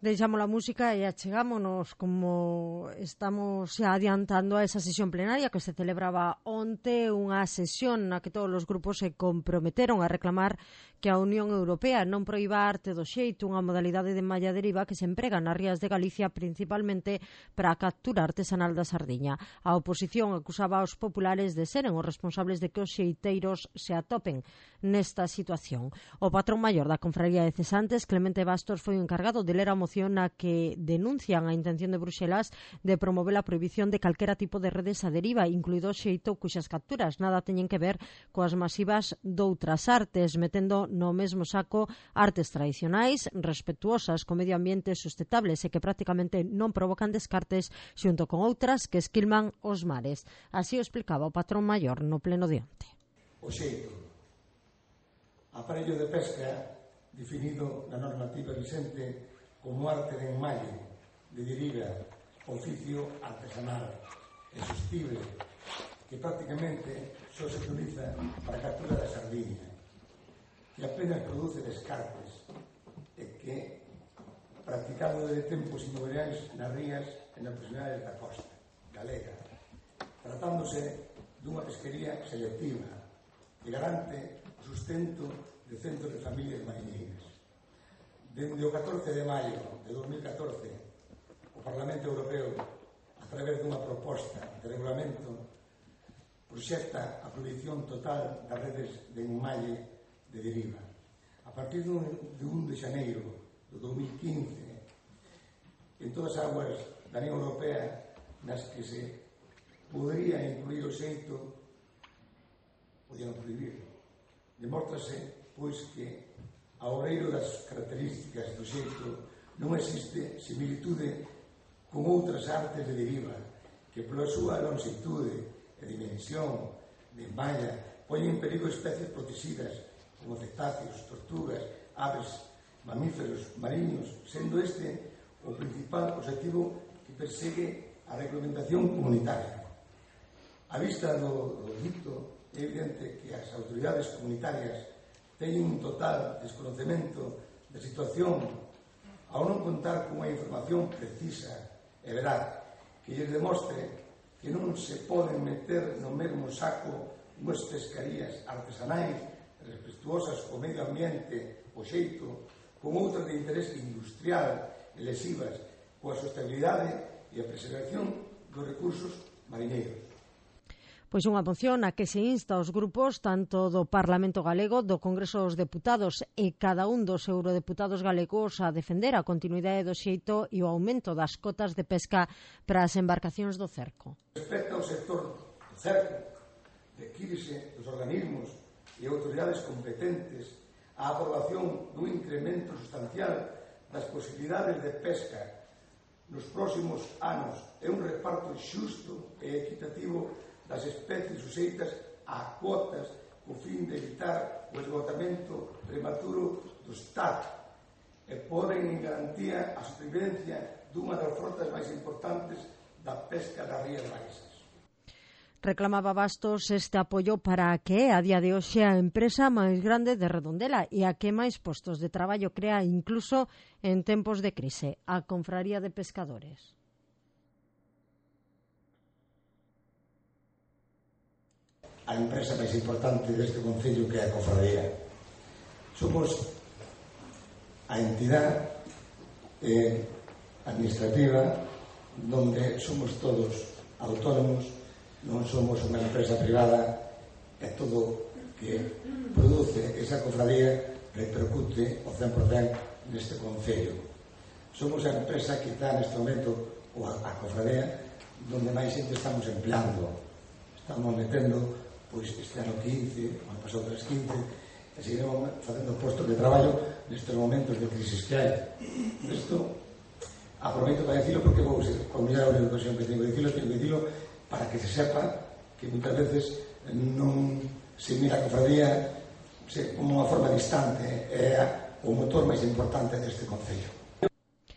Deixamos a música e achegámonos, como estamos xa adiantando, a esa sesión plenaria que se celebraba onte, unha sesión na que todos os grupos se comprometeron a reclamar que a Unión Europea non proíba a arte do xeito, unha modalidade de malla deriva que se emprega nas rías de Galicia principalmente para a captura artesanal da sardiña. A oposición acusaba aos populares de seren os responsables de que os xeiteiros se atopen nesta situación. O patrón maior da Confraría de Cesantes, Clemente Bastos, foi o encargado de ler a moción na que denuncian a intención de Bruxelas de promover a prohibición de calquera tipo de redes a deriva, incluído o xeito cuxas capturas nada teñen que ver coas masivas doutras artes, metendo no mesmo saco artes tradicionais, respetuosas co medio ambiente, sustentables e que prácticamente non provocan descartes, xunto con outras que esquilman os mares. Así o explicaba o patrón maior no pleno de onte. O xeito, aparello de pesca definido na normativa vicente como arte de enmalle, de deriva, oficio artesanal e sostible, que prácticamente só se utiliza para a captura da sardiña, que apenas produce descartes e que, practicado desde tempos inmemoriais nas rías e nas proximidades da costa galega, tratándose dunha pesquería selectiva que garante o sustento de centos de familias mariñeiras. Dende o 14 de maio de 2014, o Parlamento Europeo, a través dunha proposta de regulamento, proxecta a prohibición total das redes de enmalle de deriva. A partir de 1 de xaneiro de 2015, en todas as aguas da Unión Europea nas que se podría incluir o xeito, podían prohibirlo. Demóstrase, pois, que ao oreiro das características do xeito non existe similitude con outras artes de deriva que pola súa longitude e dimensión de malla poñen en perigo especies protegidas como cetáceos, tortugas, aves, mamíferos mariños, sendo este o principal objetivo que persegue a reglamentación comunitaria. A vista do dito, é evidente que as autoridades comunitarias teñen un total desconocemento da situación ao non contar con unha información precisa e veraz que lles demostre que non se poden meter no mesmo saco unhas pescarías artesanais respetuosas co medio ambiente, o xeito, con outras de interés industrial e lesivas coa sostenibilidade e a preservación dos recursos mariñeiros. Pois unha moción na que se insta aos grupos tanto do Parlamento Galego, do Congreso dos Deputados e cada un dos eurodeputados galegos a defender a continuidade do xeito e o aumento das cotas de pesca para as embarcacións do cerco. Respecto ao sector do cerco, requírese dos organismos e autoridades competentes a aprobación dun incremento sustancial das posibilidades de pesca nos próximos anos e un reparto xusto e equitativo das especies suxeitas a cuotas co fin de evitar o esgotamento prematuro do Estado e poden en garantía a supervivencia dunha das frotas máis importantes da pesca das rías baixas. Reclamaba Bastos este apoio para a que é a día de hoxe a empresa máis grande de Redondela e a que máis postos de traballo crea incluso en tempos de crise, a Confraría de Pescadores. A empresa máis importante deste concello que é a Confraría. Somos a entidade administrativa donde somos todos autónomos, non somos unha empresa privada e todo que produce esa cofradía repercute ao 100% neste concello. Somos a empresa que está neste momento, ou a cofradía, donde máis xente estamos empleando. Estamos metendo, pois este ano 15, ano pasado 15, e seguiremos facendo postos de traballo nestes momentos de crisis que hai. Isto aproveito para dicilo porque vou ser, como ya a ocasión que tengo que dicilo para que se sepa que muitas veces non se mira a cofradía como unha forma distante, é o motor máis importante deste concello.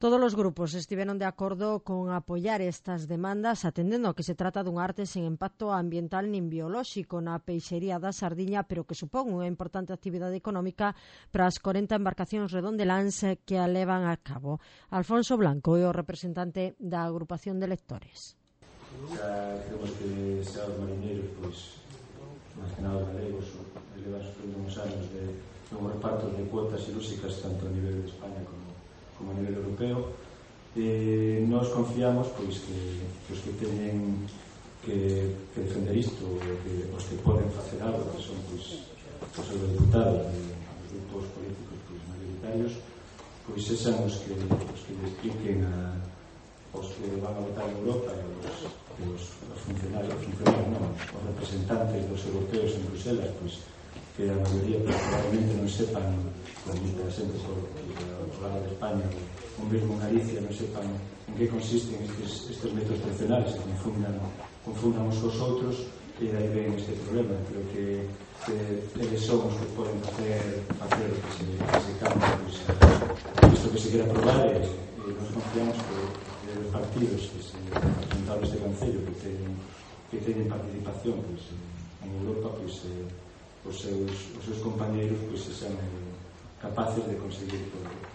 Todos os grupos estiveron de acordo con apoiar estas demandas, atendendo a que se trata dun arte sen impacto ambiental nin biolóxico na peixería da Sardiña, pero que supón unha importante actividade económica para as 40 embarcacións redondeláns que a levan a cabo. Alfonso Blanco é o representante da agrupación de lectores. Temos que ser os mariñeiros, pois, máis que nada os galegos, levan uns anos de repartos de cuotas cirúrxicas tanto a nivel de España como a nivel europeo. Nós confiamos pois que os que teñen que defender isto, os que poden facer algo, que son pois os diputados dos grupos políticos pois mayoritarios, pois sexan os que expliquen os que van a votar en Europa e os funcionarios non, os representantes dos europeos en Bruselas, pois que a maioría probablemente non sepan, como por exemplo o lado de España ou mesmo Galicia, non sepan en que consisten estes métodos tradicionales, que confundan uns aos outros, e aí ven este problema. Creo que eles son os que poden facer que se cambie isto que se quere aprobar, e nos confiamos que os partidos que se presentaron este Concello que teñen participación en Europa, os seus compañeiros sexan capaces de conseguir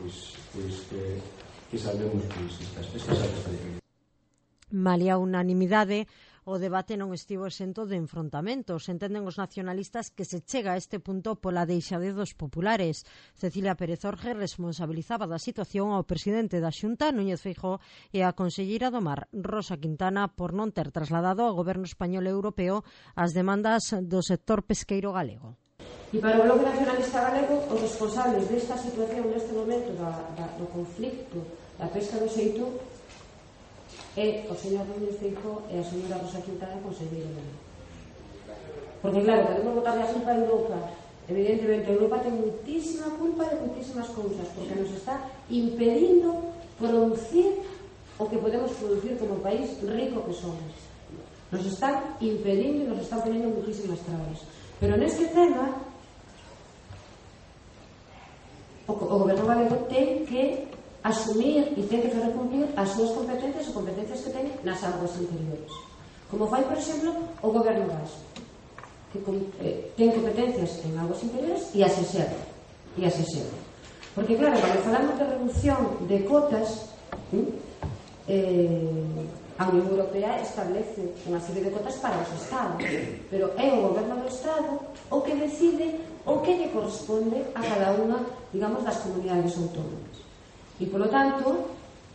que salvemos estas áreas. Malia a unanimidade, o debate non estivo exento de enfrontamentos. Entenden os nacionalistas que se chega a este punto pola deixadez dos populares. Cecilia Pérez Orge responsabilizaba da situación ao presidente da Xunta, Núñez Feijóo, e a conselleira do Mar, Rosa Quintana, por non ter trasladado ao goberno español e europeo as demandas do sector pesqueiro galego. E para o Bloque Nacionalista Galego, os responsables desta situación neste momento do conflicto da pesca do xeito é o señor Núñez Feijóo e a señora Rosa Quintana, conselleira do Mar. Porque claro, podemos botarle a culpa a Europa. Evidentemente, Europa ten muitísima culpa de muitísimas cousas, porque nos está impedindo producir o que podemos producir como país rico que somos. Nos están impedindo e nos están poniendo muitísimas trabas. Pero neste tema, o goberno galego ten que asumir e ten que fazer cumplir as súas competencias ou competencias que ten nas augas interiores. Como fai, por exemplo, o goberno vasco, que ten competencias en augas interiores e as exerce. Porque, claro, cando falamos de reducción de cotas, a Unión Europea establece unha serie de cotas para os Estados, pero é o goberno do Estado o que decide o que lle corresponde a cada unha, digamos, das comunidades autónomas. E, polo tanto,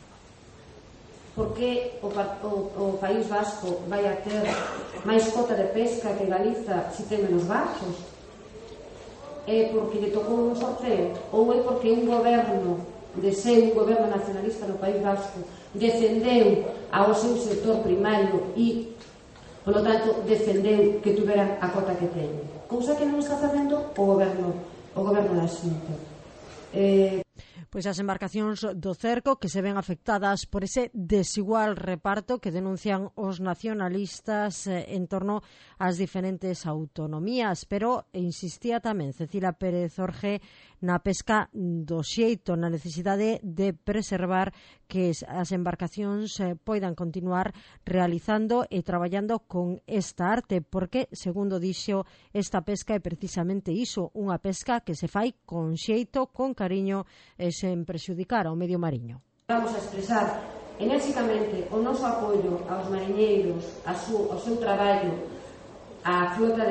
porque o País Vasco vai a ter máis cota de pesca que Galiza se ten menos barcos? É porque lle tocou un sorteo? Ou é porque un goberno un goberno nacionalista no País Vasco defendeu ao seu sector primario e, polo tanto, defendeu que tuveran a cota que teñen? Cousa que non está facendo o goberno da Xunta. Pois as embarcacións do cerco que se ven afectadas por ese desigual reparto que denuncian os nacionalistas en torno ás diferentes autonomías, pero insistía tamén Cecilia Pérez Orge na pesca do xeito, na necesidade de preservar que as embarcacións poidan continuar realizando e traballando con esta arte, porque, segundo dixo, esta pesca é precisamente iso, unha pesca que se fai con xeito, con cariño e sen prexudicar ao medio mariño. Vamos a expresar enérxicamente o noso apoio aos mariñeiros, ao seu traballo, a flota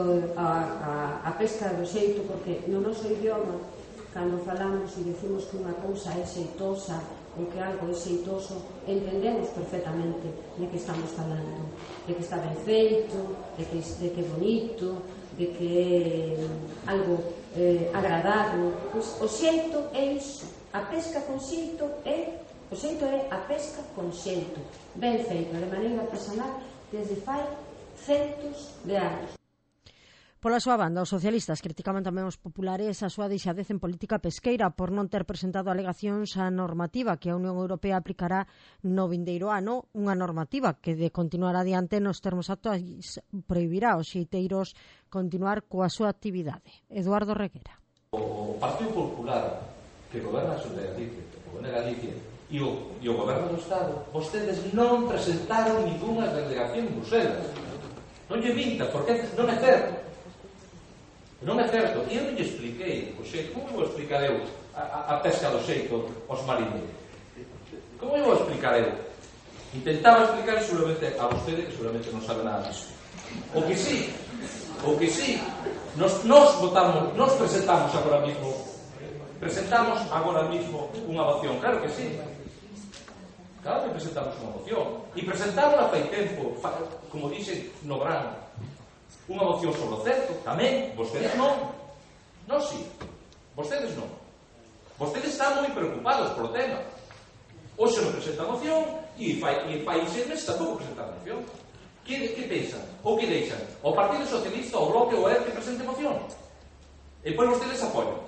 a pesca do xeito, porque no noso idioma, cando falamos e decimos que unha cousa é xeitosa ou que algo é xeitoso, entendemos perfectamente de que estamos falando, de que está ben feito, de que é bonito, de que é algo agradable. Pois o xeito é iso, a pesca con xeito é o xeito é a pesca con xeito, ben feita, de maneira artesanal, desde fai centos de anos. Pola súa banda, os socialistas criticaban tamén os populares a súa deixadez en política pesqueira por non ter presentado alegacións á normativa que a Unión Europea aplicará no vindeiro ano, unha normativa que, de continuar adiante nos termos actuais, prohibirá aos xeiteiros continuar coa súa actividade. Eduardo Reguera. O Partido Popular que goberna a Xunta de Galicia, e o Goberno do Estado, vostedes non presentaron ninguna delegación en Bruselas. Non lle vinta, porque non é certo. Non é certo. E eu non lle expliquei o xeito. Como vou explicar eu a pesca do xeito aos marineiros? Como eu vou explicar eu? Intentaba explicar seguramente a vostede, que seguramente non sabe nada disso. O que sí, nos presentamos agora mismo unha moción, claro que sí. Claro que presentamos unha moción. E presentámola fai tempo, como dixen no verano, unha moción sobre o certo, tamén, vostedes non. Non, sí. Vostedes non. Vostedes están moi preocupados polo tema. Hoxe non presenta moción e fai 6 meses tampouco presentar moción. Que pensan? Ou que deixan? O Partido Socialista, o Bloque ou ERC que presente moción? E pois vostedes apoian.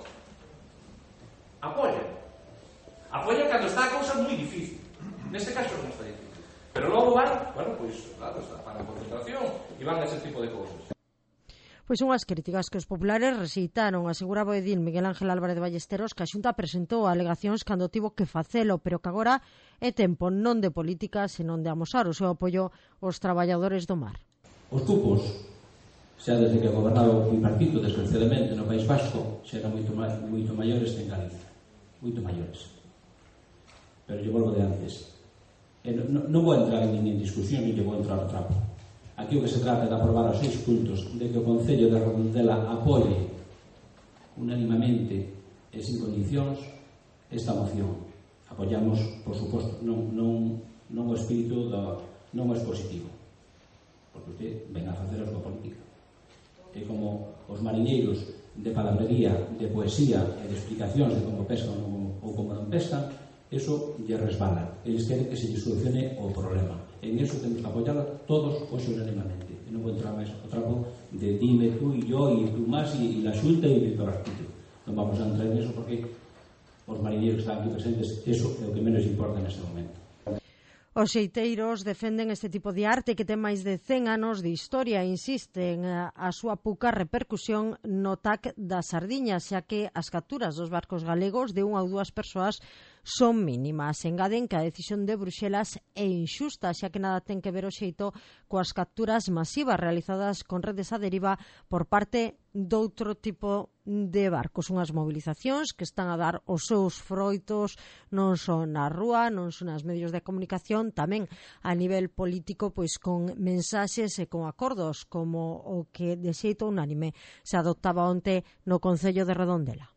Apoian cando está a cousa moi difícil. Neste caso non está difícil. Pero logo van, bueno, pois, claro, van a concentración e van a ese tipo de cousas. Pois unhas críticas que os populares rexeitaron, aseguraba o edil Miguel Ángel Álvarez de Ballesteros, que a Xunta presentou alegacións cando tivo que facelo, pero que agora é tempo non de política, senón de amosar o seu apoio aos traballadores do mar. Os cupos, xa desde que gobernaba o bipartito desgraciadamente no País Vasco, xa eran moito maiores que en Galicia. Moito maiores. Pero yo volvo de antes. Non vou entrar en ningún discusión, ni vou entrar ao trapo. Aquí o que se trata é de aprobar os 6 puntos de que o Concello de Redondela apoie unanimamente e sin condicións esta moción. Apoiamos, por suposto, non o espírito non o expositivo, porque usted ven a facer a súa política. E como os mariñeiros de palabrería, de poesía e de explicacións de como pescan ou como non pescan, eso lle resbala. Eles queren que se lle solucione o problema. En eso temos que apoiar todos hoxe unanimamente. E non vou entrar máis o trapo de dime tú e yo e tú máis e la Xunta e o partido. Non vamos a entrar en eso porque os mariñeiros que están aquí presentes, eso é o que menos importa neste momento. Os xeiteiros defenden este tipo de arte que ten máis de 100 anos de historia e insisten a súa pouca repercusión no TAC das sardiñas, xa que as capturas dos barcos galegos de 1 ou 2 persoas son mínimas. Engaden que a decisión de Bruxelas é injusta, xa que nada ten que ver o xeito coas capturas masivas realizadas con redes a deriva por parte doutro tipo de barcos. Unhas movilizacións que están a dar os seus froitos non só na rúa, non só nas medios de comunicación, tamén a nivel político, pois con mensaxes e con acordos como o que de xeito unánime se adoptaba onte no Concello de Redondela.